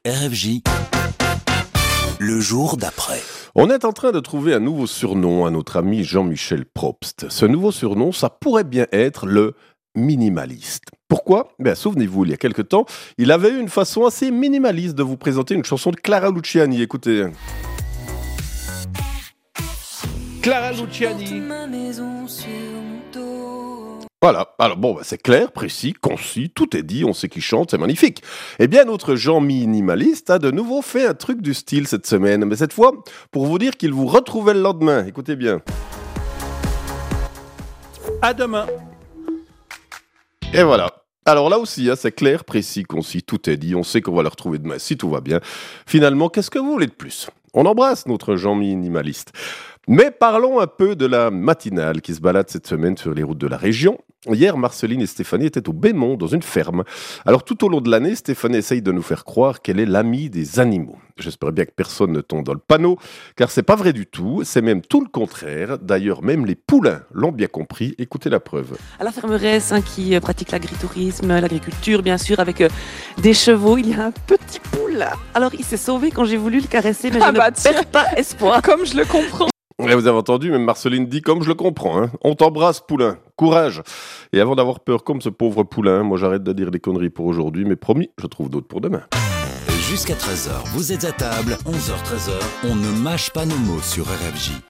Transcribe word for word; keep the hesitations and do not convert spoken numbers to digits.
R F J, le jour d'après. On est en train de trouver un nouveau surnom à notre ami Jean-Michel Probst. Ce nouveau surnom, ça pourrait bien être le minimaliste. Pourquoi ? Ben, souvenez-vous, il y a quelque temps, il avait eu une façon assez minimaliste de vous présenter une chanson de Clara Luciani. Écoutez. Clara Luciani. Voilà, alors bon, bah c'est clair, précis, concis, tout est dit, on sait qui chante, c'est magnifique. Eh bien, notre Jean minimaliste a de nouveau fait un truc du style cette semaine, mais cette fois, pour vous dire qu'il vous retrouvait le lendemain. Écoutez bien. À demain. Et voilà. Alors là aussi, hein, c'est clair, précis, concis, tout est dit, on sait qu'on va le retrouver demain si tout va bien. Finalement, qu'est-ce que vous voulez de plus ? On embrasse notre Jean minimaliste. Mais parlons un peu de la matinale qui se balade cette semaine sur les routes de la région. Hier, Marceline et Stéphanie étaient au Bémont, dans une ferme. Alors tout au long de l'année, Stéphanie essaye de nous faire croire qu'elle est l'amie des animaux. J'espère bien que personne ne tombe dans le panneau, car c'est pas vrai du tout, c'est même tout le contraire. D'ailleurs, même les poulains l'ont bien compris. Écoutez la preuve. À la fermeresse hein, qui euh, pratique l'agritourisme, l'agriculture bien sûr, avec euh, des chevaux, il y a un petit poulain. Alors il s'est sauvé quand j'ai voulu le caresser, mais Ah je bah ne tiens. perds pas espoir. Comme je le comprends. Et vous avez entendu, même Marceline dit comme je le comprends. Hein. On t'embrasse, poulain. Courage. Et avant d'avoir peur comme ce pauvre poulain, moi j'arrête de dire des conneries pour aujourd'hui, mais promis, je trouve d'autres pour demain. Jusqu'à treize heures, vous êtes à table, onze heures treize heures, on ne mâche pas nos mots sur R F J.